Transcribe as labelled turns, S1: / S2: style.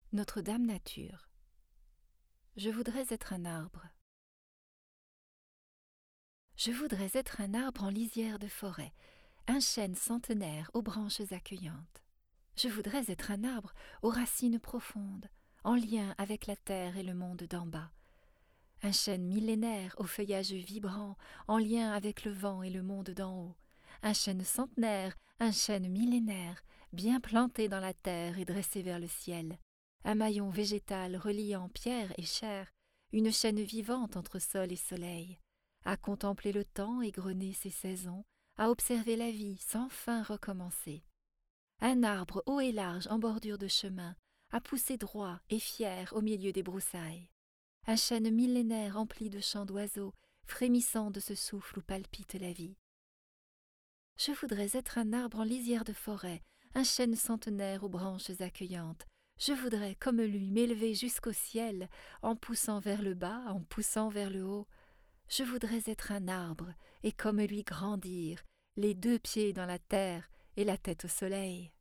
S1: Notre-Dame Nature. Je voudrais être un arbre. Je voudrais être un arbre en lisière de forêt, un chêne centenaire aux branches accueillantes. Je voudrais être un arbre aux racines profondes, en lien avec la terre et le monde d'en bas. Un chêne millénaire au feuillage vibrant, en lien avec le vent et le monde d'en haut. Un chêne centenaire, un chêne millénaire, bien planté dans la terre et dressé vers le ciel. Un maillon végétal reliant pierre et chair, une chaîne vivante entre sol et soleil. À contempler le temps égrener ses saisons, à observer la vie sans fin recommencer. Un arbre haut et large en bordure de chemin, à pousser droit et fier au milieu des broussailles. Un chêne millénaire empli de chants d'oiseaux, frémissant de ce souffle où palpite la vie. Je voudrais être un arbre en lisière de forêt, un chêne centenaire aux branches accueillantes. Je voudrais, comme lui, m'élever jusqu'au ciel, en poussant vers le bas, en poussant vers le haut. Je voudrais être un arbre, et comme lui grandir, les deux pieds dans la terre et la tête au soleil.